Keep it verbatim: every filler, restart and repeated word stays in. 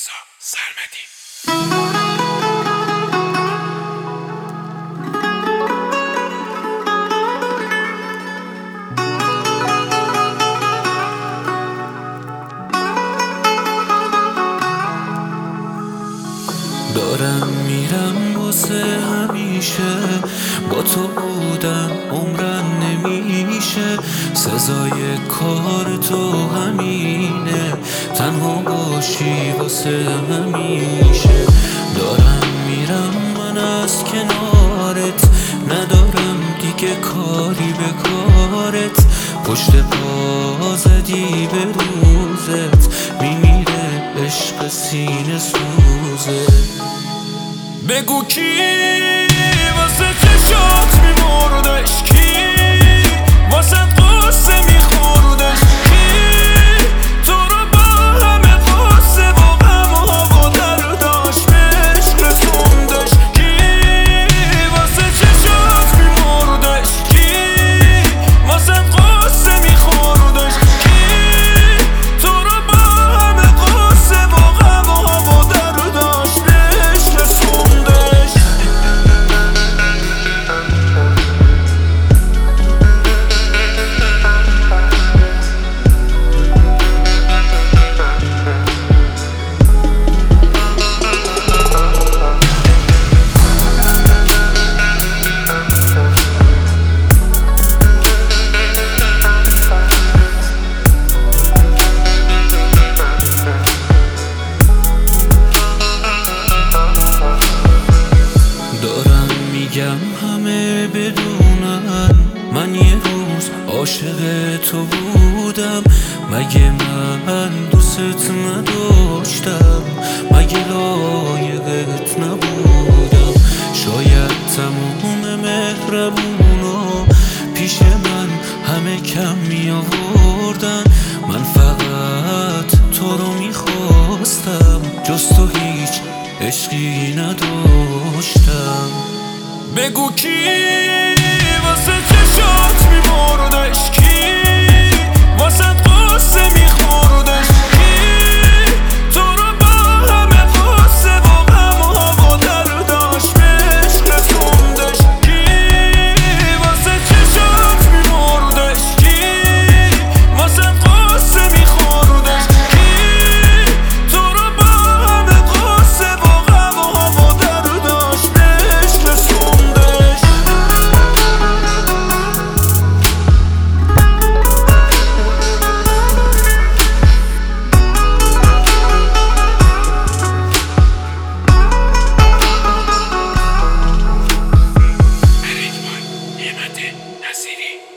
رضا سرمدی. دارم میرم واسه همیشه، با تو بودم عمرم نمیشه. سزای کار تو همینه، تنها باشی واسه همیشه. دارم میرم من از کنارت، ندارم دیگه کاری به کارت. پشت پا زدی به روزت، میمیره عشق سینه سوزه. بگو کی واسه چشات میمردش، کی واسه قصه میخوردش، کی تو رو با همه قصه و غم و درداش به عشق رسوندش. کی واسه چشات میمردش، کی واسه قصه میخوردش، کی تو رو با همه قصه و غم و درداش به عشق رسوندش. میگم همه بدونن من یه روز عاشق تو بودم. مگه من دوست نداشتم؟ مگه لایقت نبودم؟ شاید تموم مهربونا پیش من همه کم می آوردن. من فقط تو رو میخواستم، جز تو هیچ عشقی نداشتم. بگو کی واسه چشات میمردش، کی واسه قصه میخوردش، کی تو رو با همه قصه و غم و درداش به عشق رسوندش. کی واسه چشات میمردش، کی واسه قصه میخوردش، کی تو رو با همه قصه و غم و درداش به عشق رسوندش. نعمت نصیری.